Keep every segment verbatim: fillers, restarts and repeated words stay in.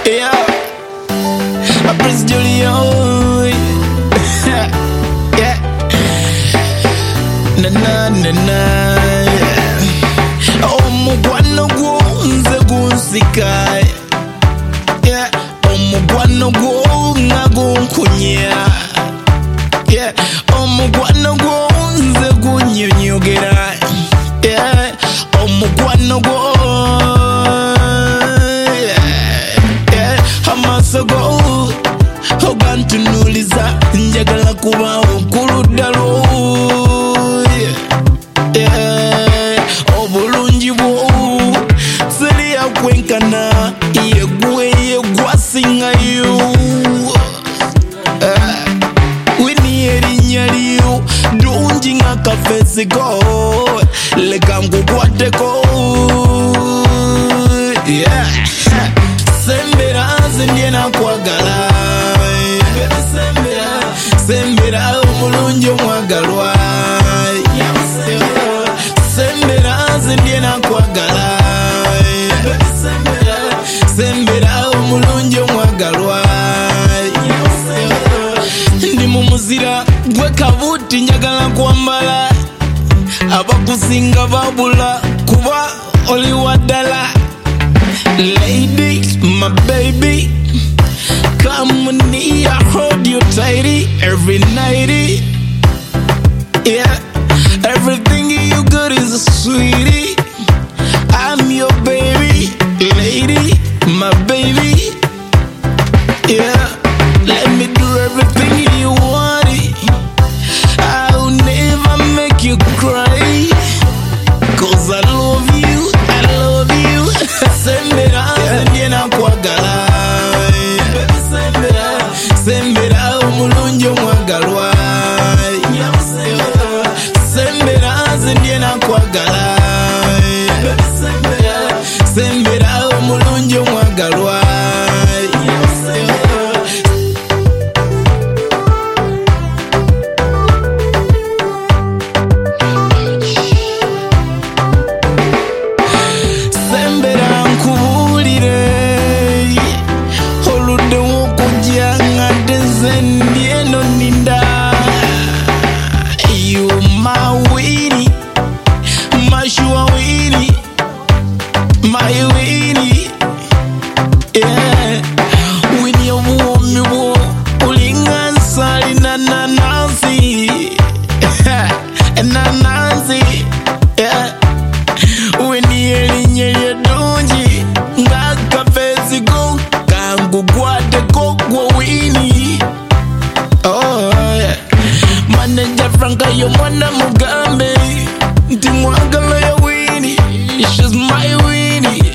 Yeah, I Prince Julio. Yeah, na na na na. Oh, mugwano gunze gunsikai. Yeah, oh, mugwano gunga gunkunya. Yeah, oh, mugwano gunze gunyonyogera. Yeah, oh, mugwano gunze. Amasogo ogantunuliza njagala kuba okuludalo obulungi bwo seri yakwenkana yegwe yegwasingayo wini erinnya lyo ddungi ng'akafeesigo leka nkukwateko sembera nze nakwagala sembera sembera omulungi omwagalwa sembera nze nakwagala sembera sembera omulungi omwagalwa ndi mu muzira gwe kabuuti njagala kwambala abakusinga babula kuba oli waddala. Lady, my baby, come with me, I hold you tighty every nighty. Yeah, everything you got is a sweetie. I'm your baby, lady, my baby. Yeah, let me do everything you want it. I'll never make you cry, cause I love you, I love you. Sembera nze nakwagala sembera sembera omulungi omwagalwa sembera nze nakwagala sembera sembera omulungi omwagalwa. You my weenie, my sure weenie, my weenie. Yeah, when you want me, pulling and selling na na Nancy, and na Nancy. Yeah, when you're in your donji, ngaka fezi go, kangu guade go go weenie. Oh yeah. Manager Franka yo mwana mugambe nti mwagala ya Winnie, she's my Winnie.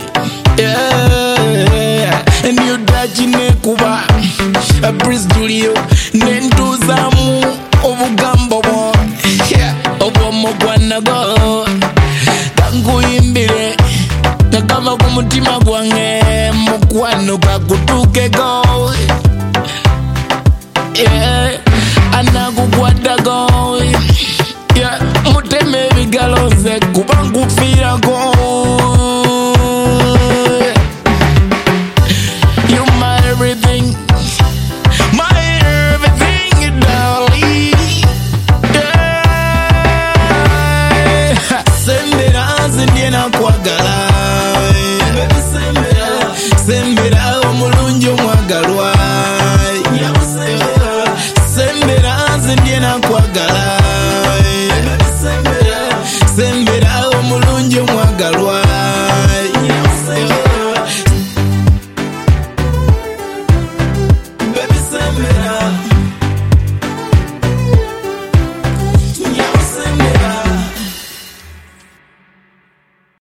Yeah, and you dachi nekuba a Prince Julio nentuzamu obugambo bwo. Yeah, obwo mugwana go kanguyimbire nakava kumutima gwange mukwano kakutuke go. Yeah, anakukwatago. Yeah, muteme bigaloze kuba nkufirako. You my everything, my everything, darling. Yeah, sembera nze nakwagala sembera sembera omulungi omwagalwa sembera nze nakwagala.